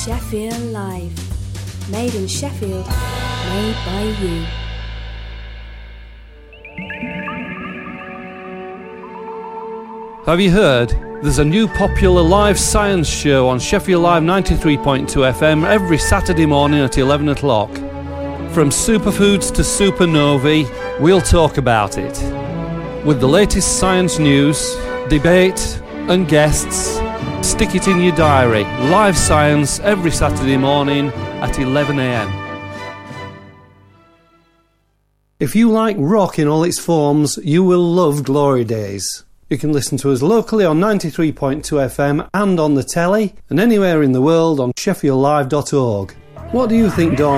Sheffield Live. Made in Sheffield, made by you. Have you heard? There's a new popular live science show on Sheffield Live 93.2 FM every Saturday morning at 11 o'clock. From superfoods to supernovae, we'll talk about it. With the latest science news, debate and guests, stick it in your diary. Live science every Saturday morning at 11 a.m. If you like rock in all its forms, you will love Glory Days. You can listen to us locally on 93.2 FM and on the telly, and anywhere in the world on sheffieldlive.org. What do you think, Don?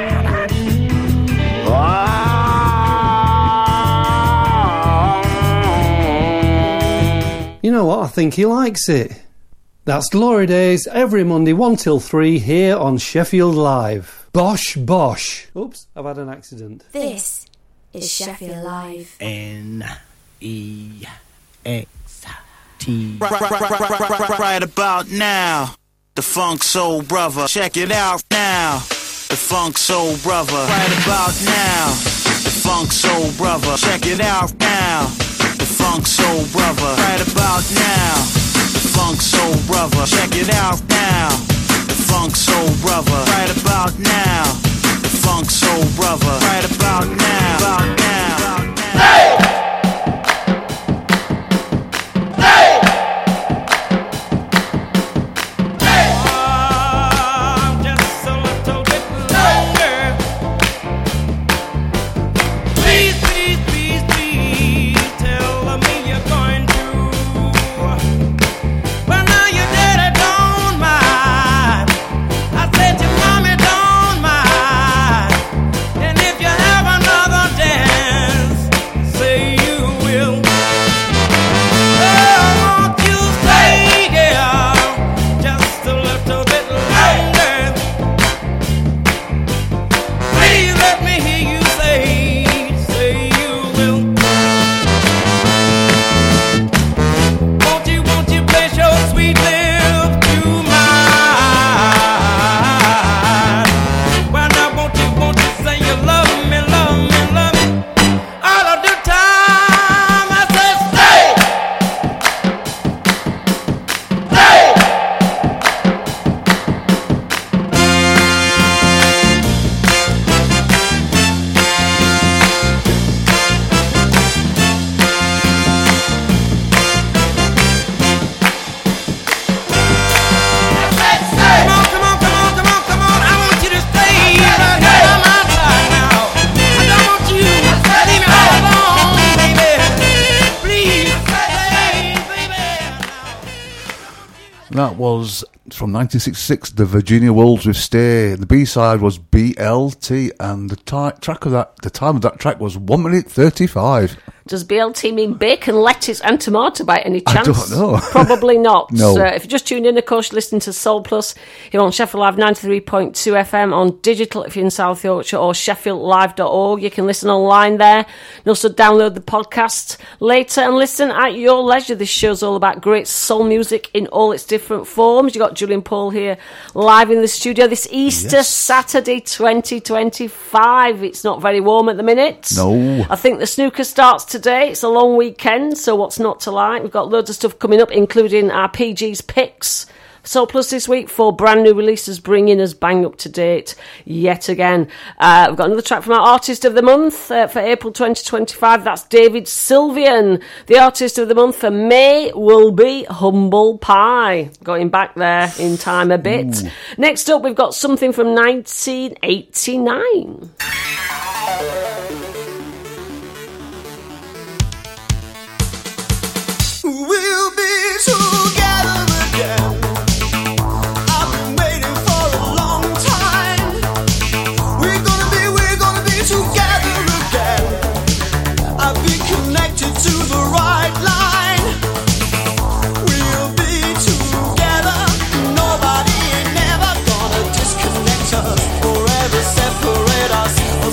You know what? I think he likes it. That's Glory Days every Monday 1 till 3 here on Sheffield Live. Bosh, bosh. Oops, I've had an accident. This is Sheffield Live. N-E-X-T. Right about now, the Funk Soul Brother. Check it out now, the Funk Soul Brother. Right about now, the Funk Soul Brother. Check it out now, the Funk Soul Brother. Right about now, the Funk Soul Brother. Check it out now, the Funk Soul Brother. Right about now, the Funk Soul Brother. Right about now, about now. Hey! That was from 1966, the Virginia Wolves with Stay. The B-side was BLT, and the time of that track was 1 minute 35. Does BLT mean bacon, lettuce and tomato by any chance? I don't know. Probably not. No. So if you just tuned in, of course, listening to Soul Plus here on Sheffield Live 93.2 FM, on digital if you're in South Yorkshire, or sheffieldlive.org. You can listen online there. And also download the podcast later and listen at your leisure. This show's all about great soul music in all its different forms. You've got Julian Paul here live in the studio this Easter Saturday 2025. It's not very warm at the minute. No. I think the snooker starts today. It's a long weekend, so what's not to like? We've got loads of stuff coming up, including our PG's picks. Soul Plus this week, 4 brand new releases bringing us bang up to date yet again. We've got another track from our Artist of the Month for April 2025. That's David Sylvian. The Artist of the Month for May will be Humble Pie. Going back there in time a bit. Ooh. Next up, we've got something from 1989. We'll be together again. I've been waiting for a long time. We're gonna be together again. I've been connected to the right line. We'll be together. Nobody ain't never gonna disconnect us, forever separate us.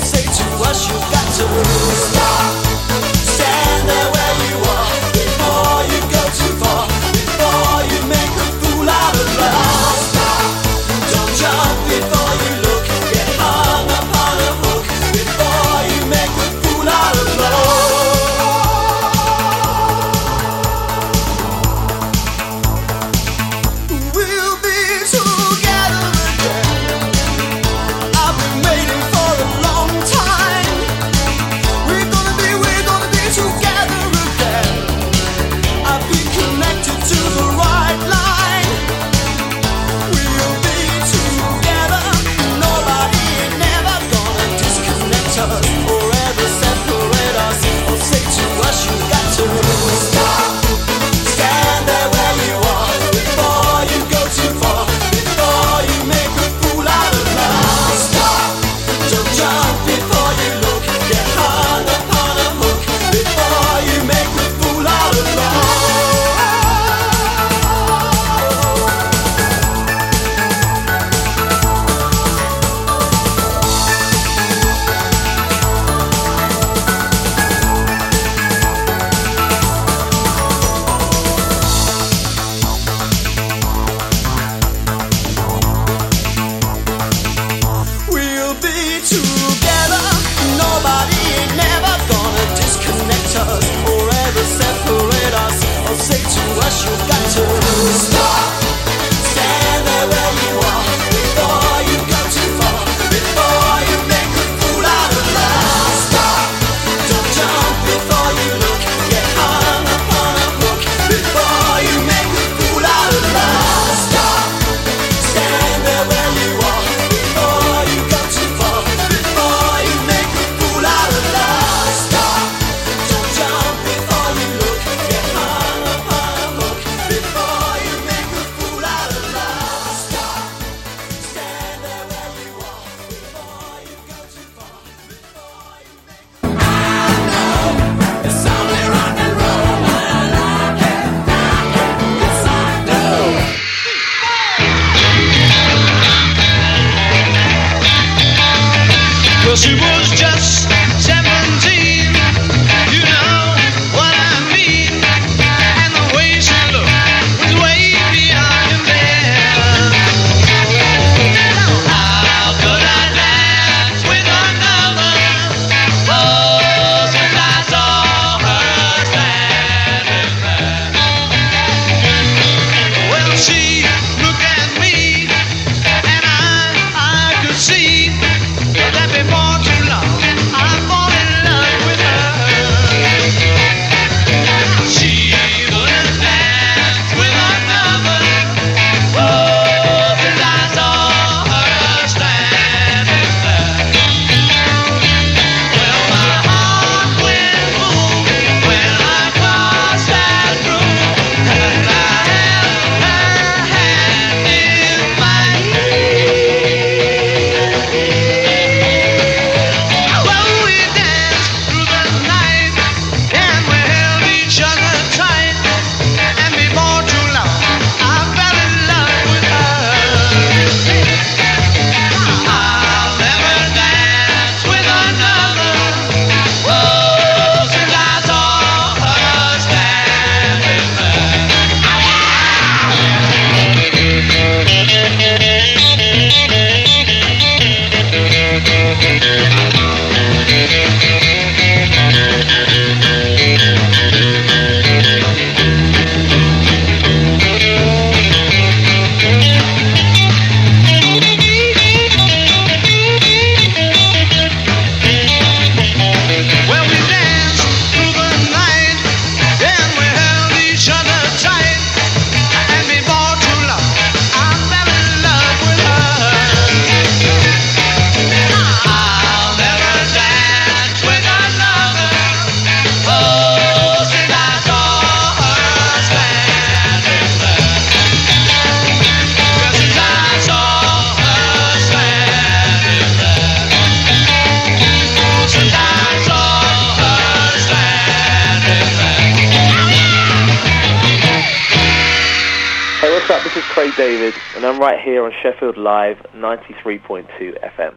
David, and I'm right here on Sheffield Live 93.2 FM.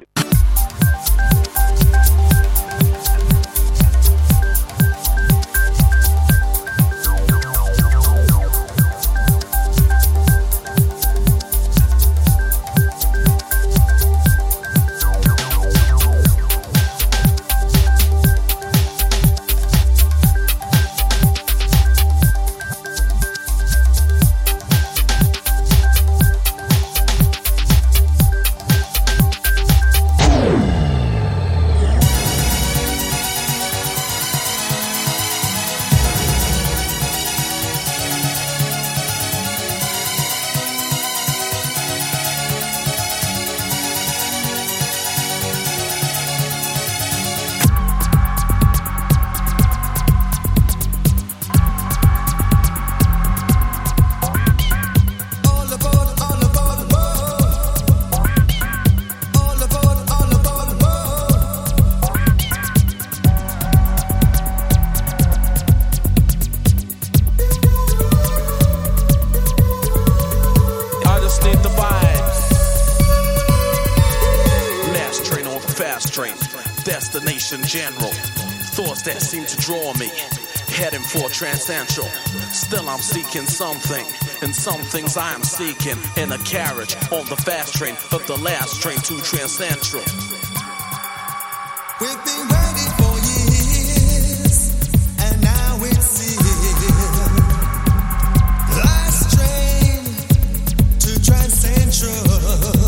General thoughts that seem to draw me, heading for transcentral. Still I'm seeking something, and some things I am seeking in a carriage on the fast train of the last train to transcentral. We've been waiting for years, and now it's here. Last train to transcentral.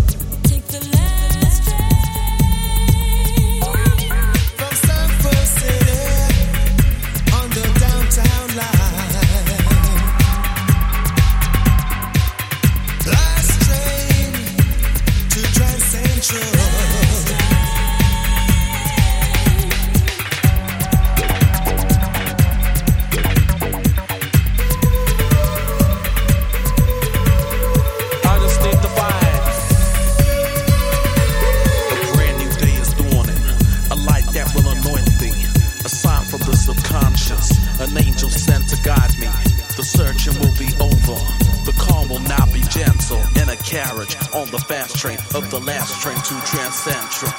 On the fast train of the last train to transcentral.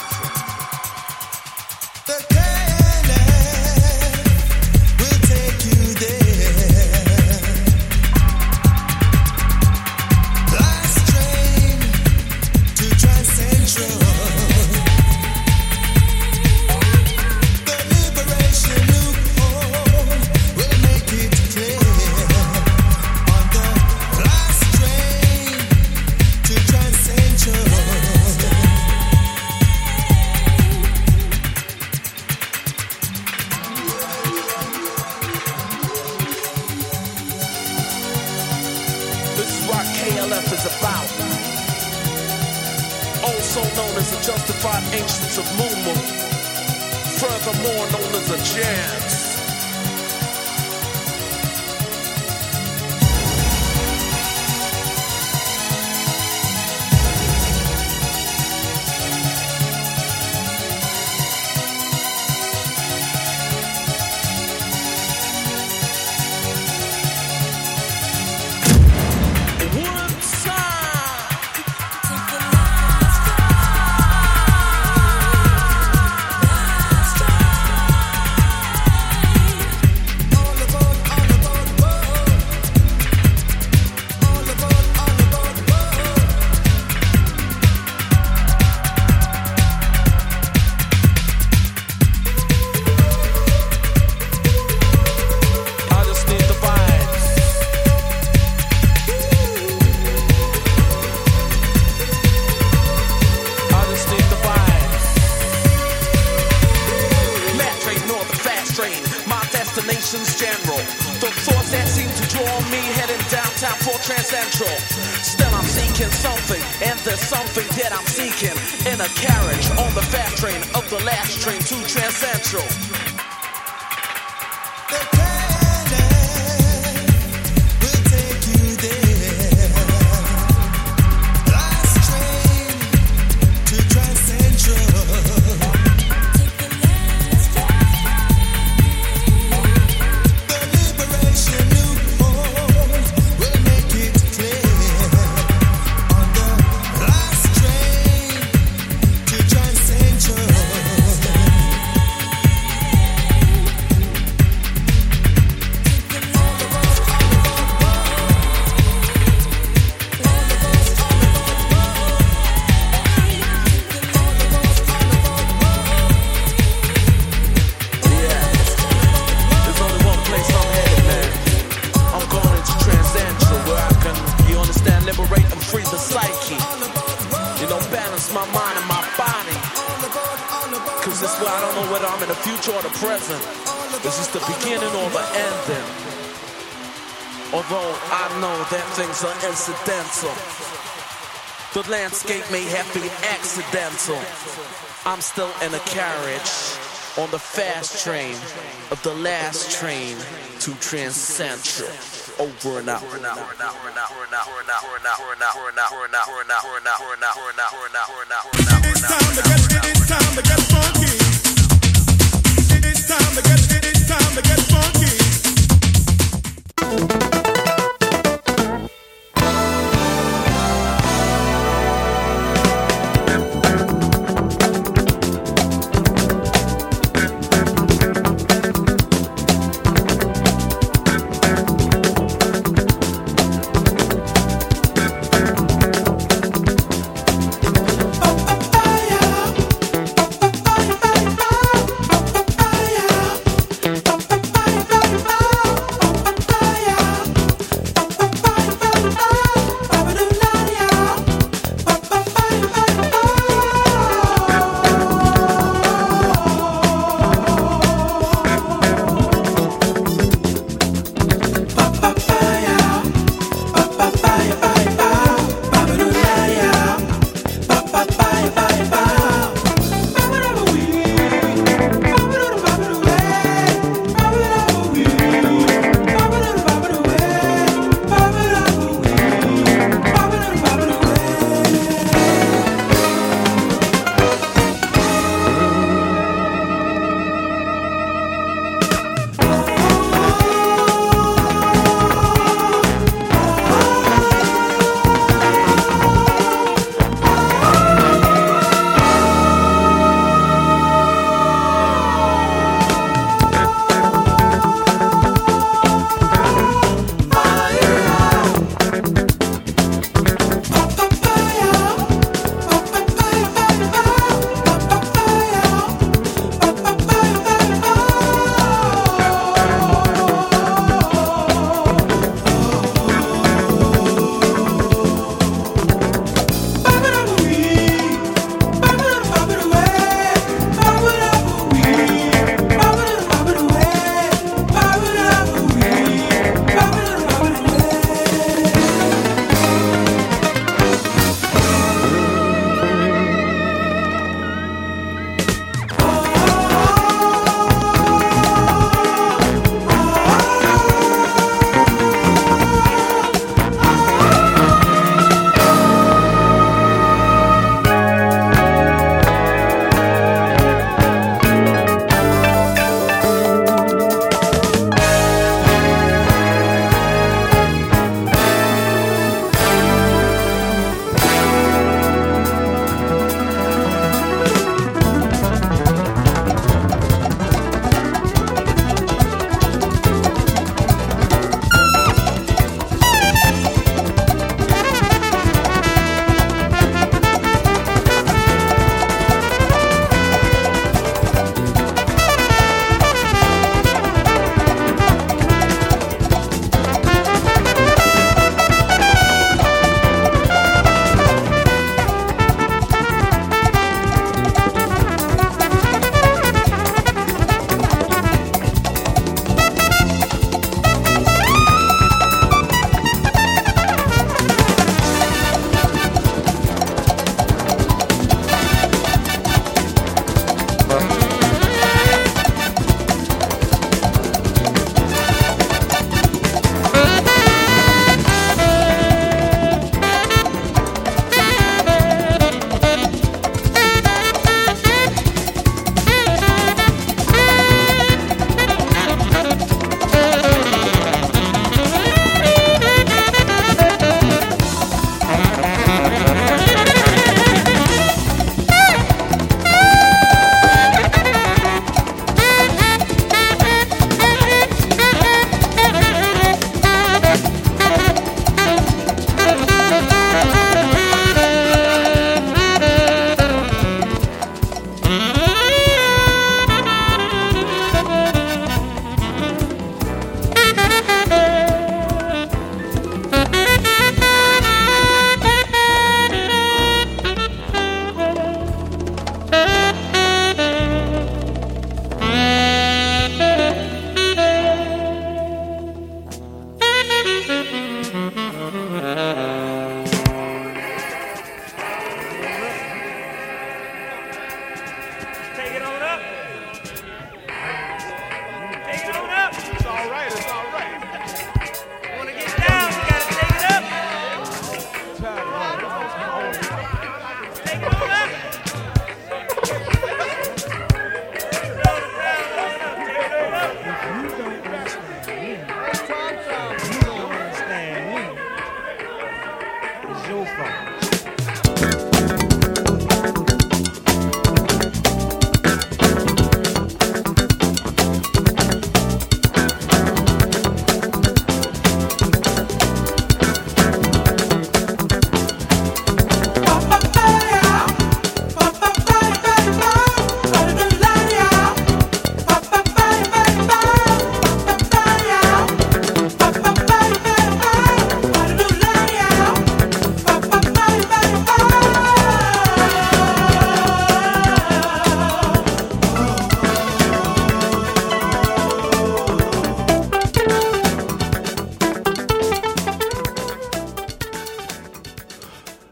funky. You know, balance my mind and my body. Cause this way I don't know whether I'm in the future or the present. Is this the beginning or the ending? Although I know that things are incidental. The landscape may have been accidental. I'm still in a carriage on the fast train of the last train to Transcentral. Over and out. It's time to get funky. It's time to get funky. Fire.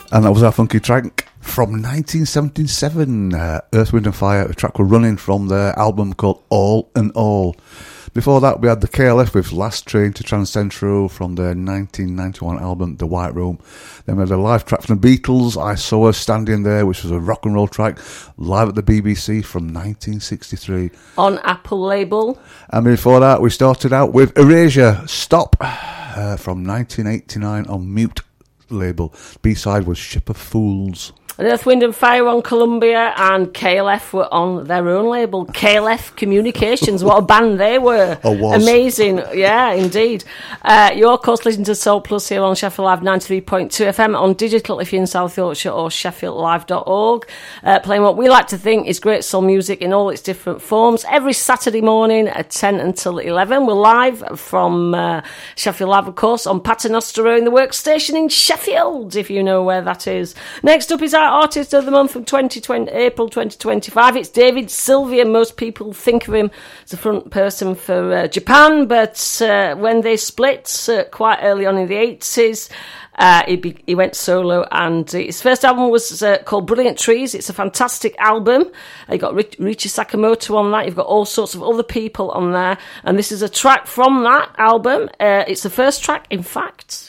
And that was our funky track from 1977, Earth, Wind and Fire, a track we're running from their album called All and All. Before that, we had the KLF with Last Train to Transcentral from their 1991 album, The White Room. Then we had a live track from the Beatles, I Saw Her Standing There, which was a rock and roll track, live at the BBC from 1963. On Apple label. And before that, we started out with Erasure, Stop, from 1989 on Mute label. B-side was Ship of Fools. And Earth, Wind and Fire on Columbia, and KLF were on their own label, KLF Communications. What a band they were. Or was. Amazing. Yeah, indeed. You're, of course, listening to Soul Plus here on Sheffield Live 93.2 FM, on digital if you're in South Yorkshire, or sheffieldlive.org. Playing what we like to think is great soul music in all its different forms. Every Saturday morning at 10 until 11. We're live from Sheffield Live, of course, on Paternoster Row in the Workstation in Sheffield, if you know where that is. Next up is our Artist of the Month from April 2025. It's David Sylvian. Most people think of him as the front person for Japan, but when they split quite early on in the 80s, he went solo, and his first album was called Brilliant Trees. It's a fantastic album. You've got Riichi Sakamoto on that. You've got all sorts of other people on there, and this is a track from that album. It's the first track, in fact.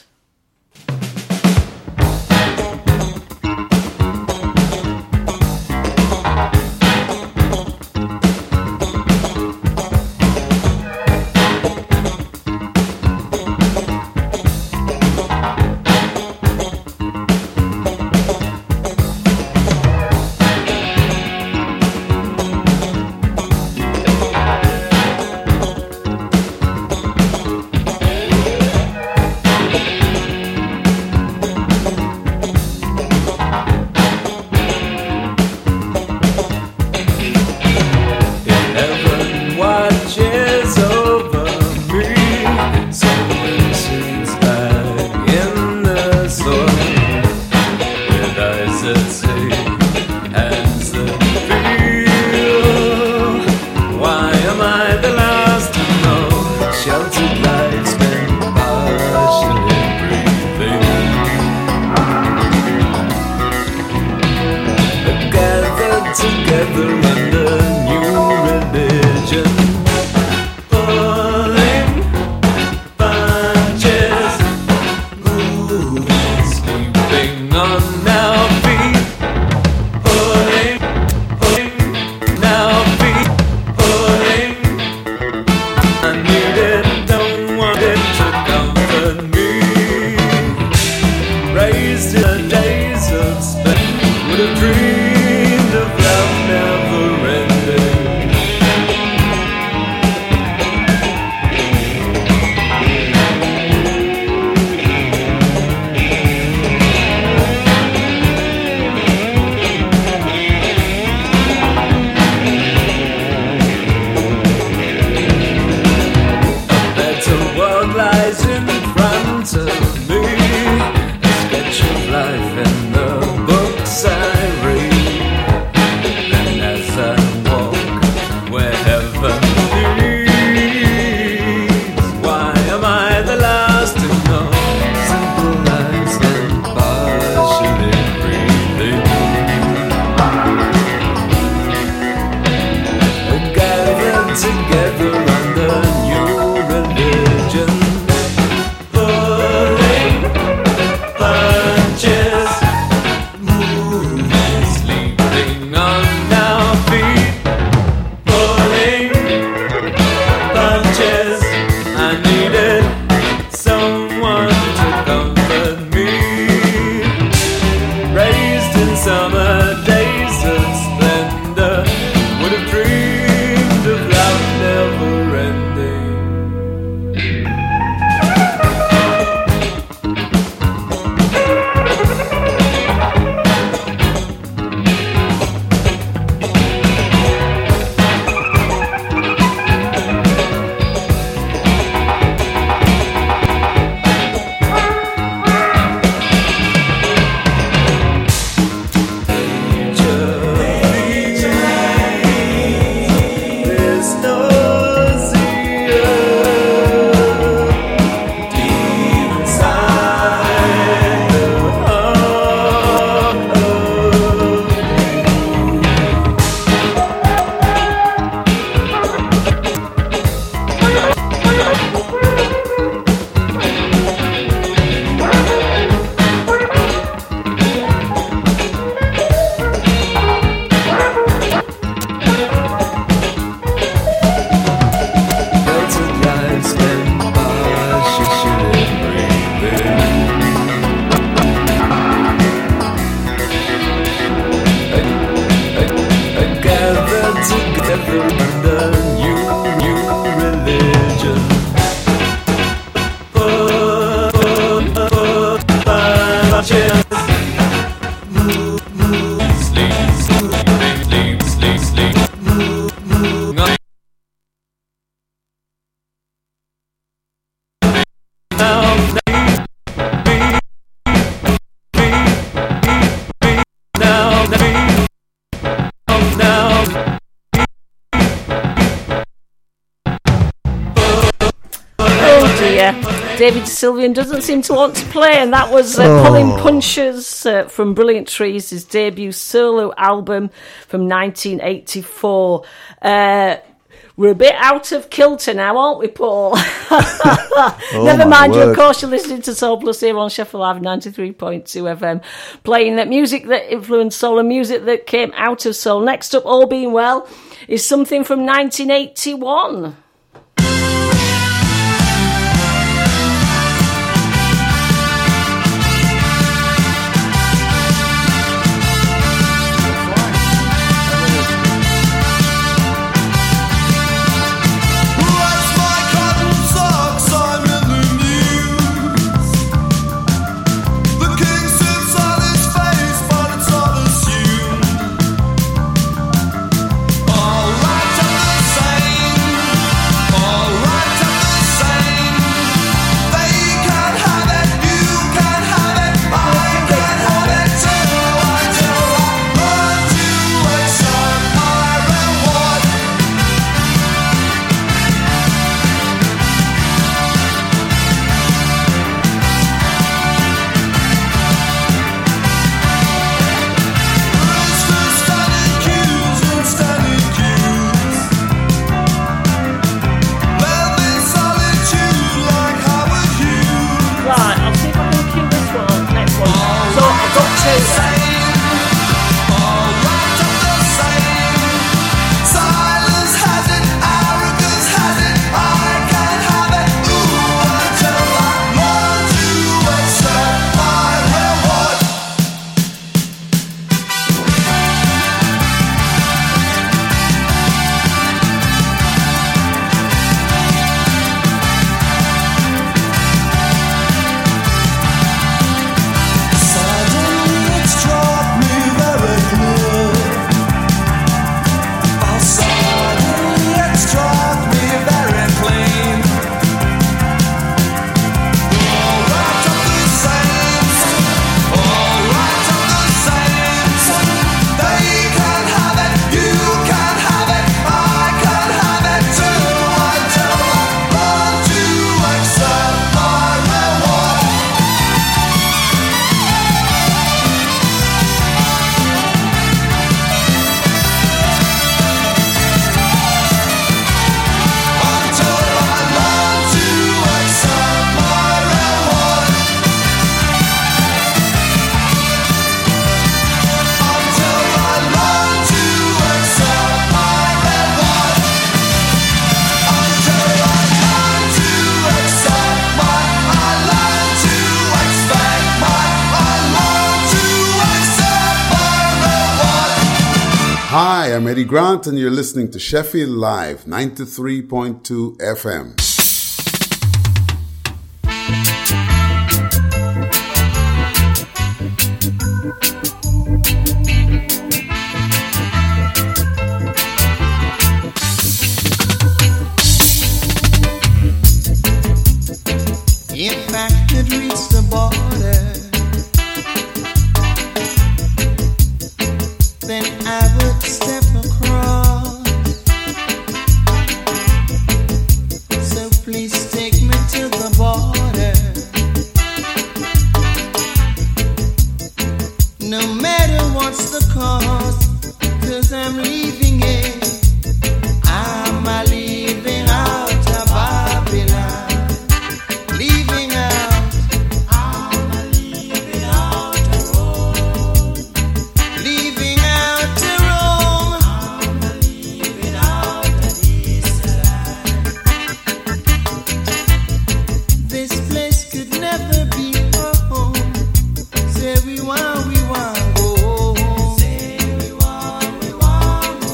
here. David Sylvian doesn't seem to want to play, and that was Pulling Punches from Brilliant Trees, his debut solo album from 1984. We're a bit out of kilter now, aren't we, Paul? Never mind, of course, you're listening to Soul Plus here on Sheffield Live 93.2 FM, playing that music that influenced soul and music that came out of soul. Next up, all being well, is something from 1981. Hi, I'm Eddie Grant, and you're listening to Sheffield Live 93.2 FM. If I could reach the border, then I would step across. So please take me to the border. No matter what's the cost, 'cause I'm leaving it. I'm leaving out of Babylon. Leaving out, I'm leaving out of Rome. Leaving out of Rome, I'm leaving out of Israel. This place could never be home. Say we want go home. Say we want go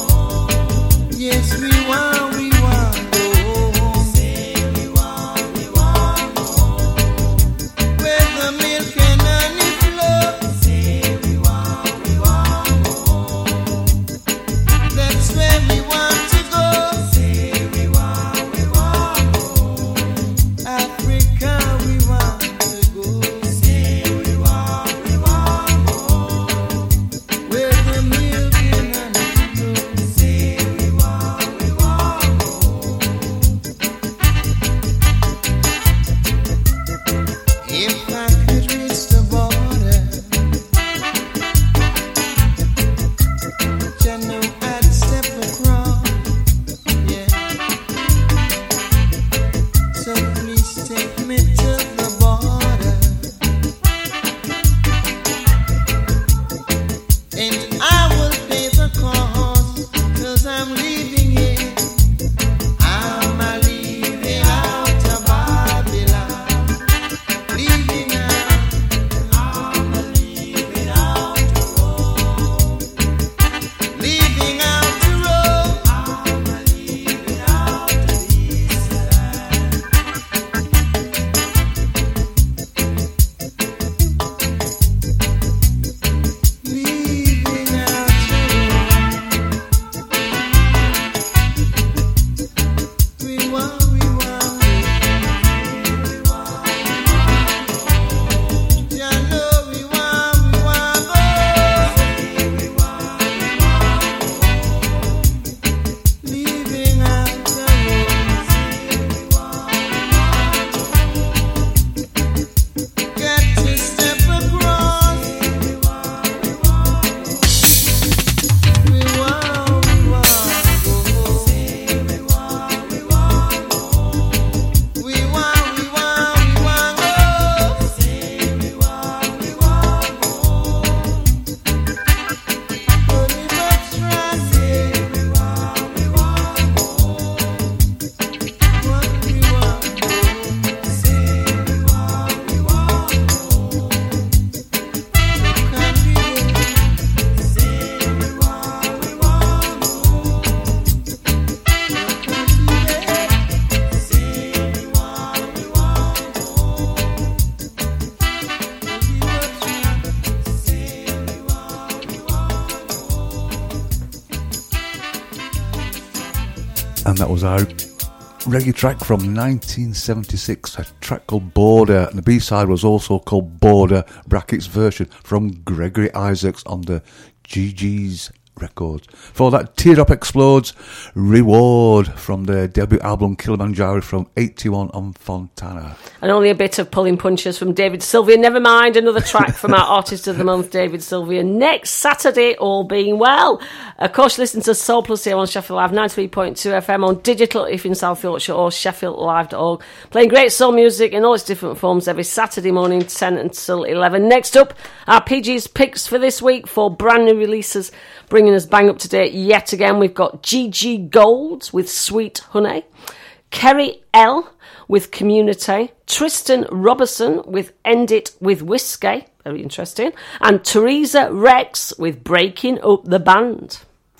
And that was our reggae track from 1976, a track called Border, and the B-side was also called Border brackets version from Gregory Isaacs on the GG's Records. For that, Teardrop Explodes, Reward from their debut album Kilimanjaro from 81 on Fontana. And only a bit of pulling punches from David Sylvia. Never mind, another track from our Artist of the Month, David Sylvia, next Saturday, all being well. Of course, listen to Soul Plus here on Sheffield Live 93.2 FM on digital if in South Yorkshire or sheffieldlive.org. Playing great soul music in all its different forms every Saturday morning, 10 until 11. Next up, our PG's picks for this week for brand new releases, bringing us bang up to date yet again. We've got Gigi Gold with Sweet Honey, Kerry L with Community, Tristan Robertson with End It With Whiskey, very interesting, and Teresa Rex with Breaking Up the Band.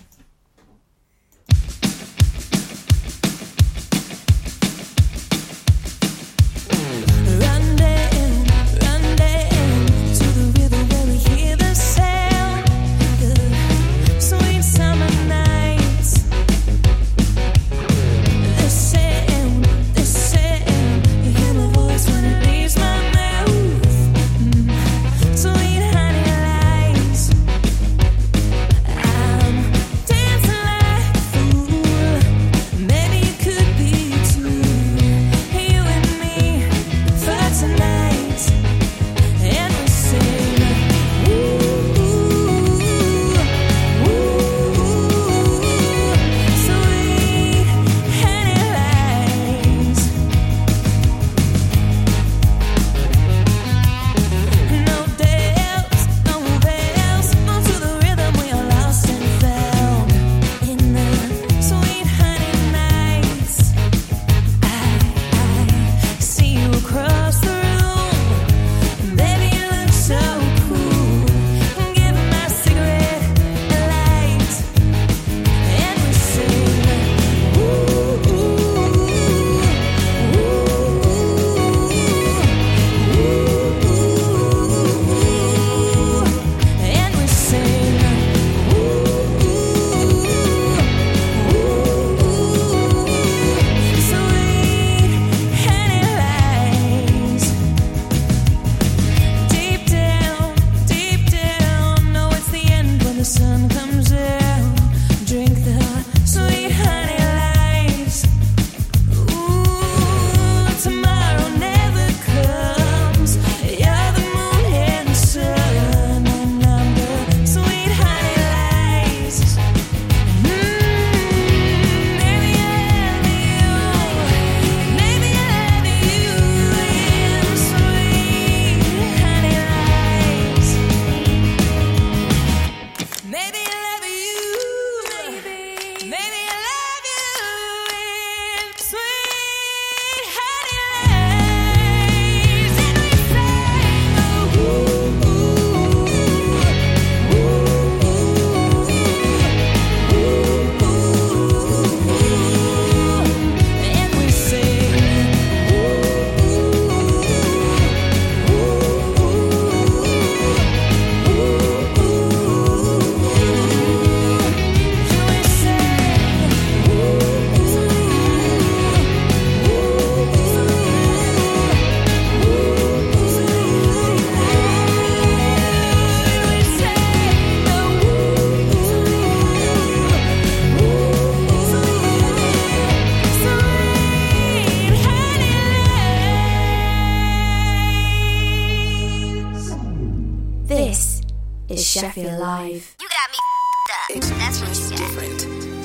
Sheffield Live. You got me up. That's what you got.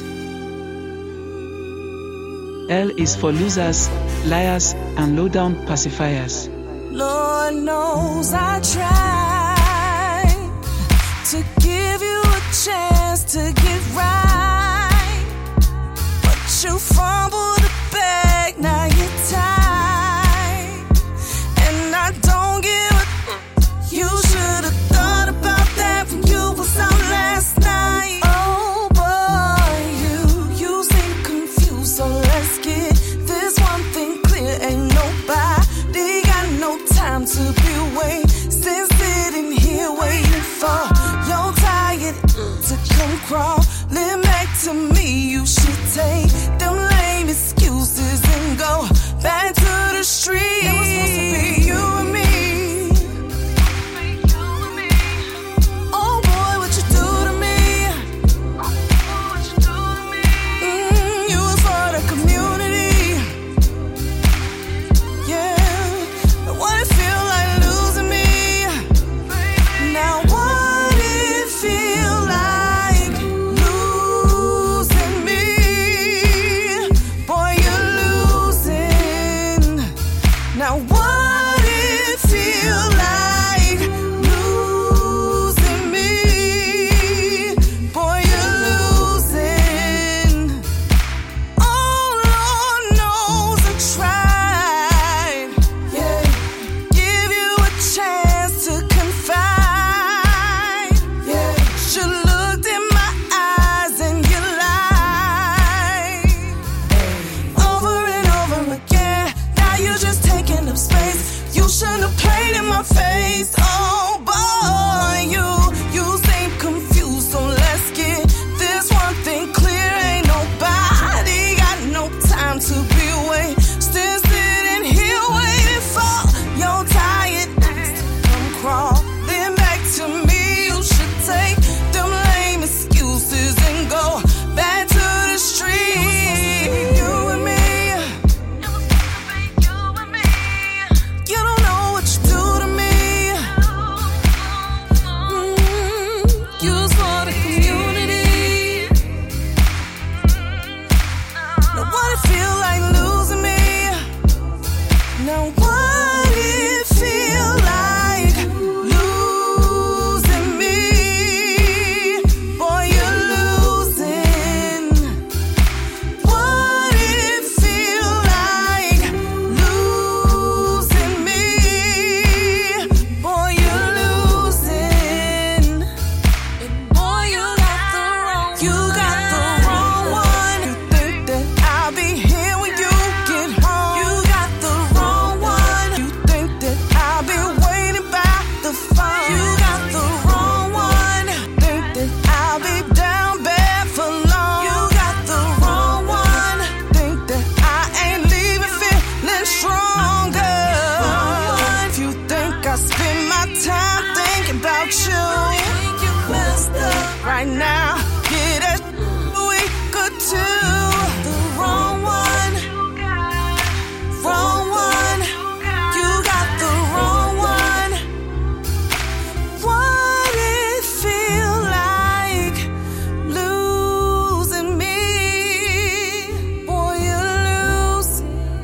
L is for losers, liars, and low-down pacifiers. Lord knows I tried to give you a chance to get right, but you fumbled the bag, now you're tied, and I don't give a. You should have thought about that when you was out last night. Oh boy, you seem confused, so let's get this one thing clear. Ain't nobody got no time to be wasting sitting here waiting for your tired to come crawling back to me. You should take them You got the wrong one. You think that I'll be here when you get home. You got the wrong one. You think that I'll be waiting by the phone. You got the wrong one. Think that I'll be down bad for long. You got the wrong one. Think that I ain't leaving feeling stronger. If you think I spend my time thinking about you, you messed up right now. Get a week or two. The wrong one. Wrong one. You got the wrong one. What it feel like losing me? Boy, you lose.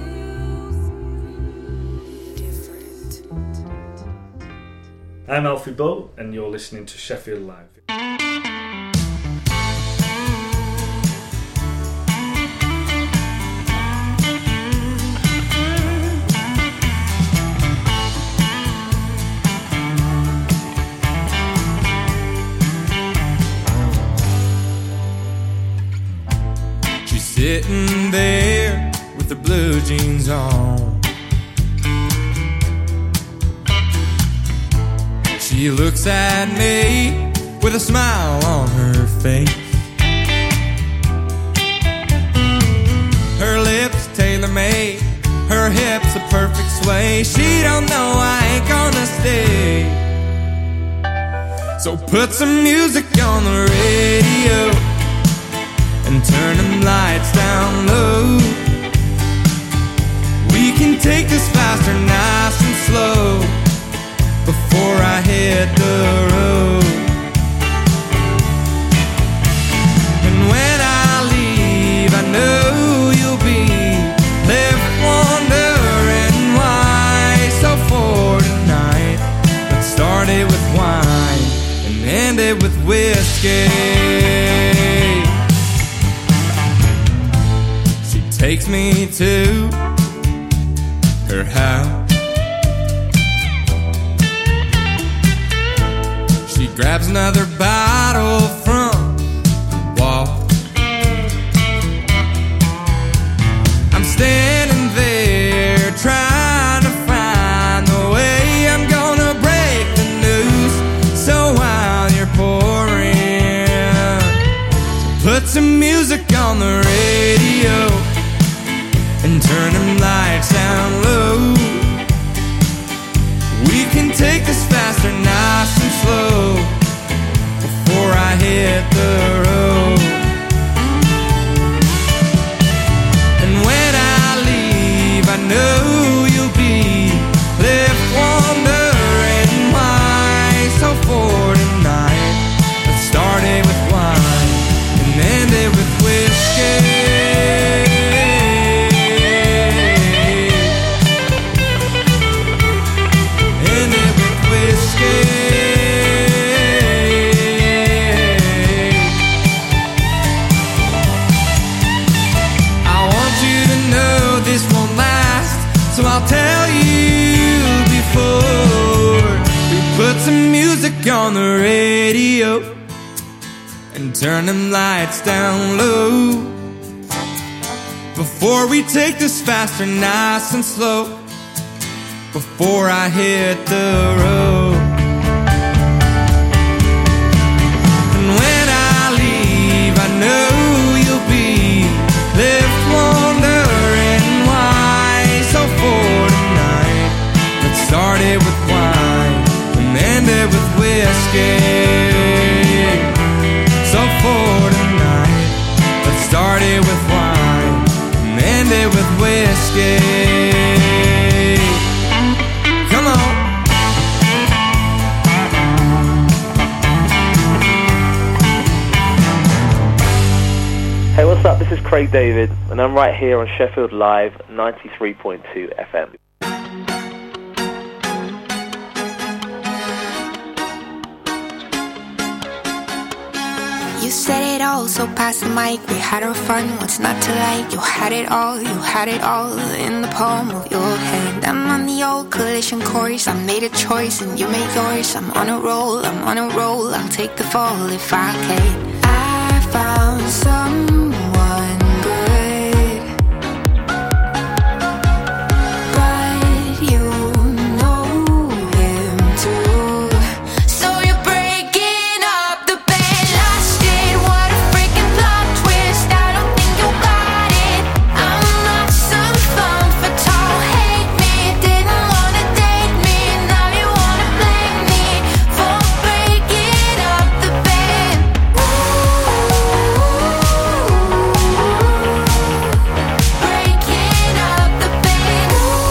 I'm Alfie Bow, and you're listening to Sheffield Live. She's sitting there with her blue jeans on. She looks at me with a smile on her face. Her lips tailor-made, her hips a perfect sway. She don't know I ain't gonna stay. So put some music on the radio and turn them lights down low. We can take this faster, nice and slow, before I hit the road. And when I leave, I know you'll be left wondering why. So for tonight, let's start it with wine and end it with whiskey. She takes me to her house. She grabs another bottle from the wall. I'm standing there trying to find the way I'm gonna break the news. So while you're pouring, put some music on the radio and turn them lights down low. We can take this faster, nice and slow, before I hit the road. And when I leave, I know you'll be left wondering why. So for tonight, let's start it with wine and end it with whiskey. So I'll tell you before we put some music on the radio and turn them lights down low, before we take this faster, nice and slow, before I hit the road. And when I leave, I know you'll be left wondering why. So for tonight, let's start it with wine and end it with whiskey. So for tonight, let's start it with wine and end it with whiskey. Come on. Hey, what's up? This is Craig David, and I'm right here on Sheffield Live 93.2 FM. You said it all, so pass the mic. We had our fun, what's not to like? You had it all in the palm of your hand. I'm on the old collision course. I made a choice and you made yours. I'm on a roll, I'll take the fall if I can. I found found someone good, but you know him too. So you're breaking up the band. Lost it, what a freaking plot twist. I don't think you got it. I'm not some femme fatale. Hate me, didn't wanna date me. Now you wanna blame me for breaking up the band. Breaking up the band.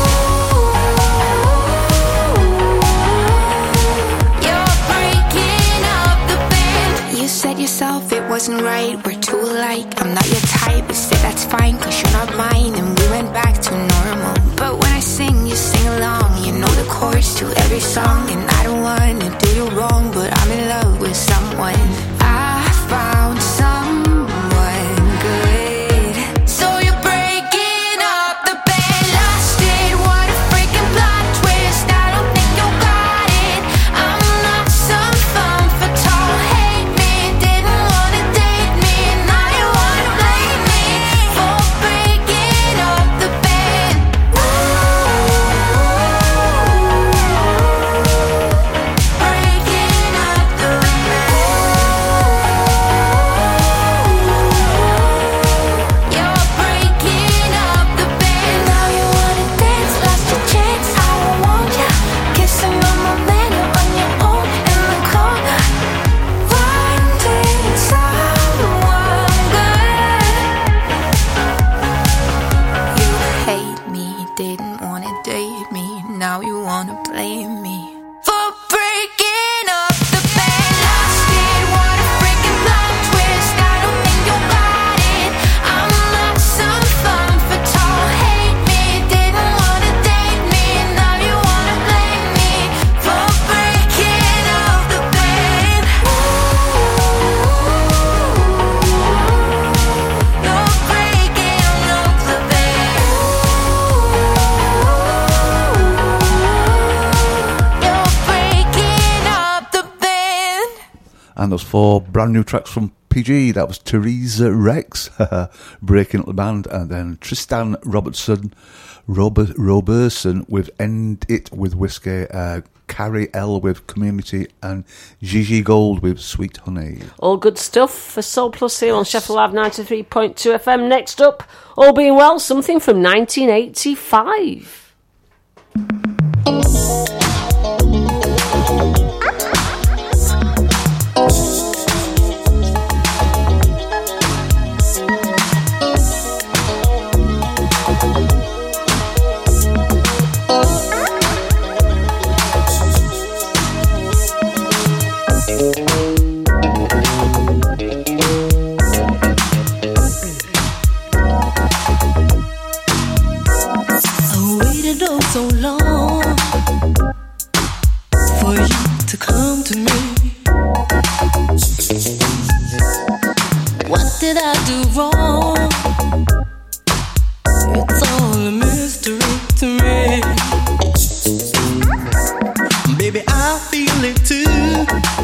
You're breaking up the band. You said yourself it wasn't right, we're too alike. I'm not your type, you said that's fine, cause you're not mine. And we went back to normal. But when I sing, you sing along. You know the chords to every song. And I don't wanna do you wrong, but I'm in love with someone. I found someone good. So you're breaking up the band. Lost it, what a freaking plot twist. I don't think you got it. I'm not some femme fatale. Hate me, didn't wanna date me. Now you wanna blame me for breaking up the band. Breaking up the You're breaking up the band. Now you wanna dance, lost your chance. I don't want ya. Kissing on my menu on your own in the corner. Finding someone good. You hate me, didn't wanna date me. Now you wanna blame me for breaking up the band. Lost it, what a freaking plot twist. I don't think you got it. I'm not some femme fatale. Hate me, didn't wanna date me. Now you wanna blame me for breaking up the band. You're breaking up the band. You're breaking up the band. And those 4 brand new tracks from PG. That was Teresa Rex, breaking up the band, and then Tristan Robertson with End It with Whiskey, Carrie L with Community, and Gigi Gold with Sweet Honey. All good stuff for Soul Plus here on Sheffield Live 93.2 FM. Next up, all being well, something from 1985. I waited oh so long for you to come to me. What did I do wrong? It's all a mystery to me. Baby, I feel it too.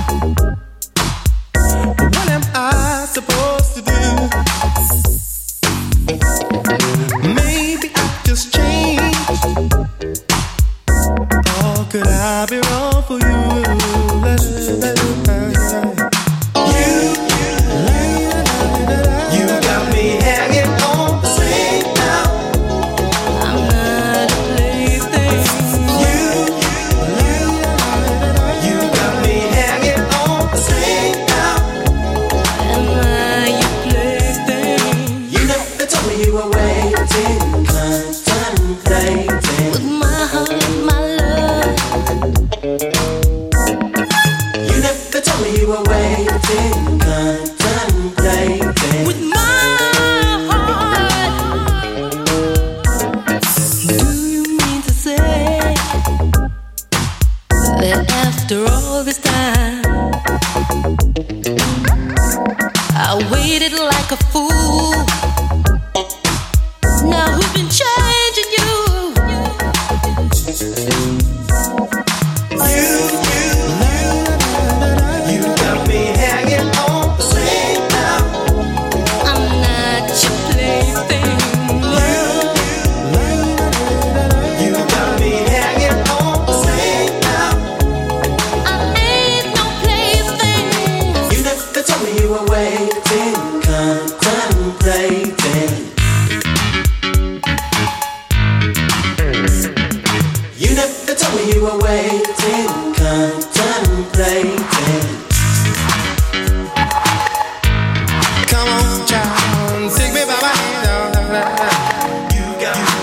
What am I supposed to do? Maybe I just changed. Or could I be wrong for you? You got me hanging on the string now. I'm not a plaything. You got me hanging on the string now. Am I your plaything? You never told me you were waiting, contemplating with my heart, my love. You never told me you were waiting, contemplating with my heart. Do you mean to say that after all this time I waited like a fool? Now who's been changing you? You got me hanging on the string now. were waiting, contemplating. You never told me you were waiting, contemplating. Come on, child, take me by my hand. You got you.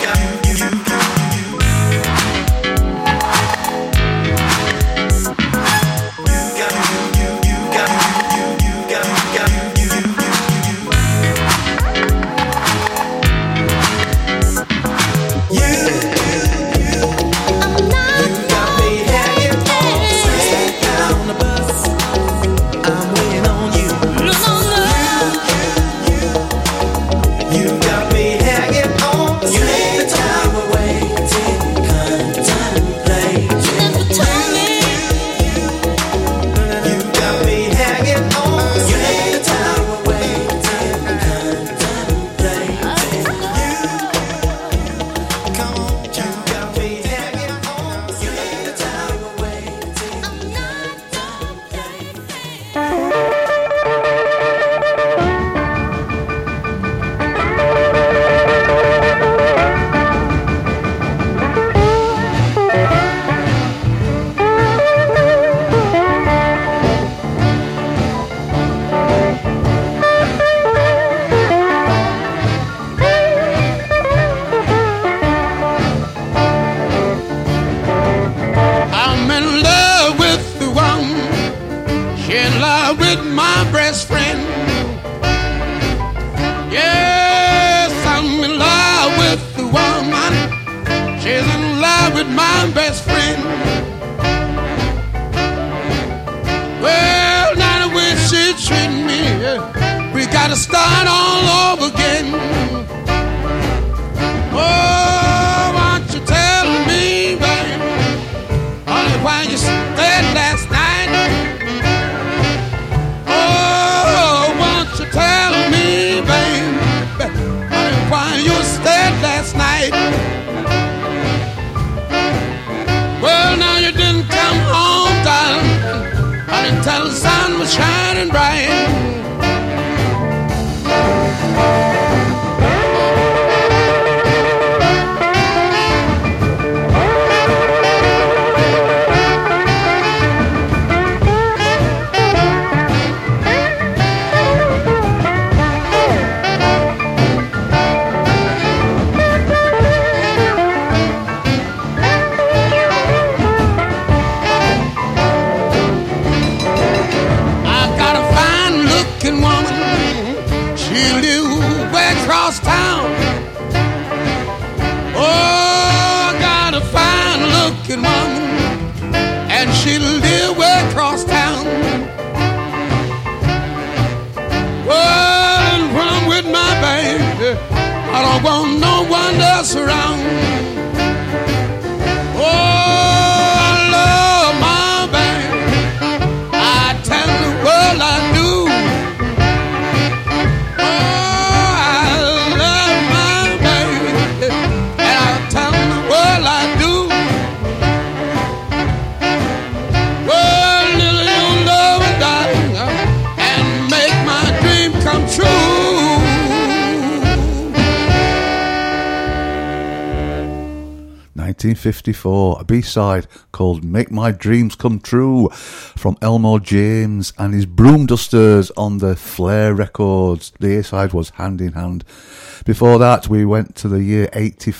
A B-side called Make My Dreams Come True from Elmore James and his Broom Dusters on the Flair Records. The A-side was Hand in Hand. Before that we went to the year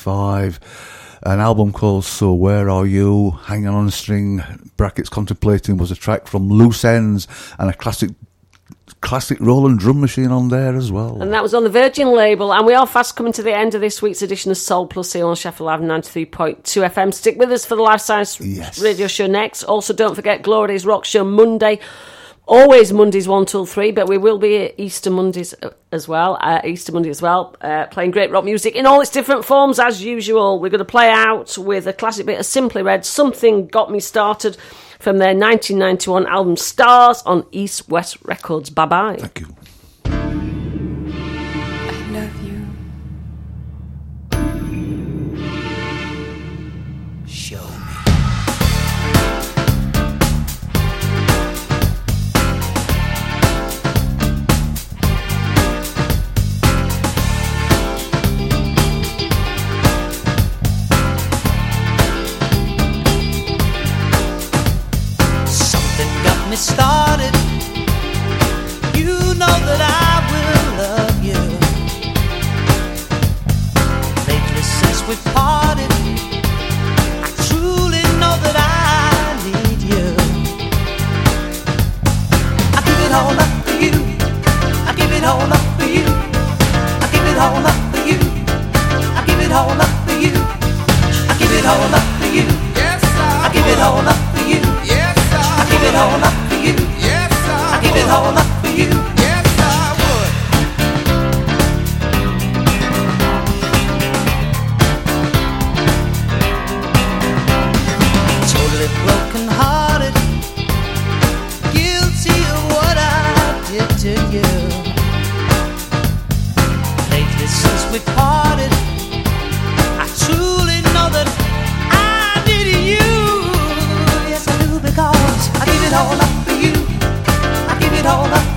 85, an album called So Where Are You, Hanging on a String, brackets Contemplating was a track from Loose Ends, and a classic Roland drum machine on there as well. And that was on the Virgin label. And we are fast coming to the end of this week's edition of Soul Plus here on Sheffield Live 93.2 FM. Stick with us for the Life Science Radio Show next. Also, don't forget Glory Days Rock Show Monday. Always Mondays 1 till 3, but we will be at Easter Monday as well, playing great rock music in all its different forms as usual. We're going to play out with a classic bit of Simply Red, Something Got Me Started, from their 1991 album Stars on East West Records. Bye-bye. Thank you. I love you. Show me. Lately since we parted, I truly know that I need you. Yes, I do, because I give it all up for you. I give it all up